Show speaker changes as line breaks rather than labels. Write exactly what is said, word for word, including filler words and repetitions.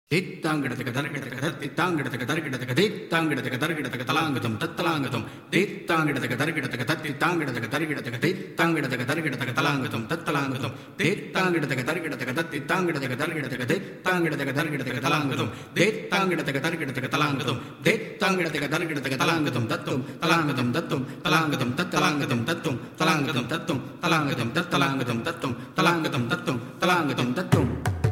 தீத்தாங்கிடத்துக்கு தரகிடத்துக்கு தத்தித்தாங்கிடத்துக்கு தரகிடத்துக்கு தீத்தாங்கிடத்துக்கு தரகிடத்துக்கு தலாங்கதும் தத்தலாங்கதும் தீத்தாங்கிடத்துக்கு தரகிடத்துக்கு தத்தித்தாங்கிடத்துக்கு தரகிடத்துக்கு தீத்தாங்கிடத்துக்கு தரகிடத்துக்கு தலாங்கதும் தத்தலாங்கதும் தீத்தாங்கிடத்துக்கு தரகிடத்துக்கு தத்தித்தாங்கிடத்துக்கு தரகிடத்துக்கு தீத்தாங்கிடத்துக்கு தரகிடத்துக்கு தலாங்கதும் தீத்தாங்கிடத்துக்கு தரகிடத்துக்கு தலாங்கதும் தீத்தாங்கிடத்துக்கு தரகிடத்துக்கு தலாங்கதும் தத்தும் தலாங்கதும் தத்தும் தலாங்கதும் தத்தலாங்கதும் தத்தும் தலாங்கதும் தத்தும் தலாங்கதும் தத்தலாங்கதும் தத்தும் தலாங்கதும் தத்தும் தலாங்கதும் தத்தும்